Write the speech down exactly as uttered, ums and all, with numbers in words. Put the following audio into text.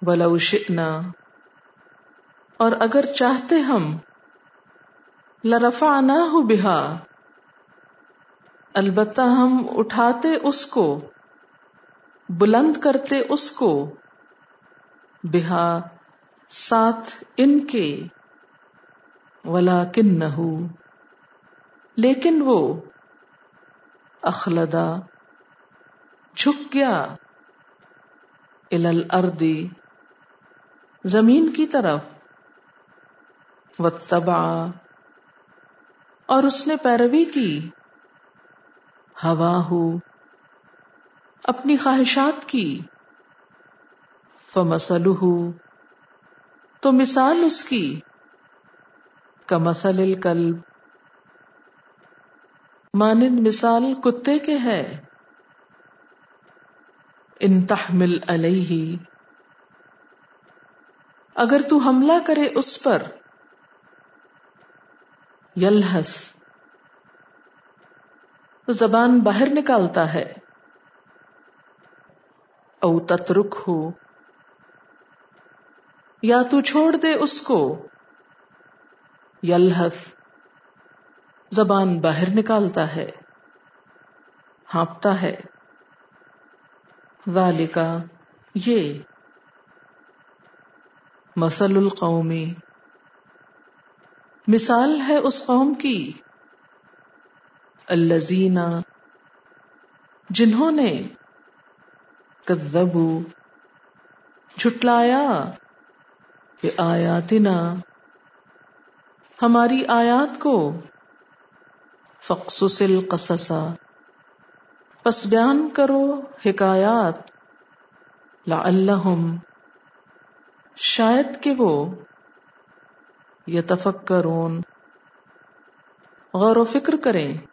وَلَوْ شِئْنَا، اور اگر چاہتے ہم، لَرَفَعْنَاهُ بِهَا، البتہ ہم اٹھاتے اس کو، بلند کرتے اس کو، بہا، ساتھ ان کے، وَلَكِنَّهُ، لیکن وہ، اخلدا، جھک گیا، الی الارض، زمین کی طرف، واتبع، اور اس نے پیروی کی، ہواہ، اپنی خواہشات کی، فمثلہ، تو مثال اس کی، کمثل الکلب، مانند مثال کتے کے ہے، ان تحمل علیہ، اگر تو حملہ کرے اس پر، یلہس، تو زبان باہر نکالتا ہے، او تترکہ، یا تو چھوڑ دے اس کو، یلہث، زبان باہر نکالتا ہے، ہانپتا ہے، ذالک، یہ، مثل القوم، مثال ہے اس قوم کی، الذین، جنہوں نے، کذبوا، جھٹلایا، بآیاتنا، ہماری آیات کو، فاقصص القصص، پس بیان کرو حکایات، لعلہم، شاید کہ وہ، یتفکرون، غور و فکر کریں،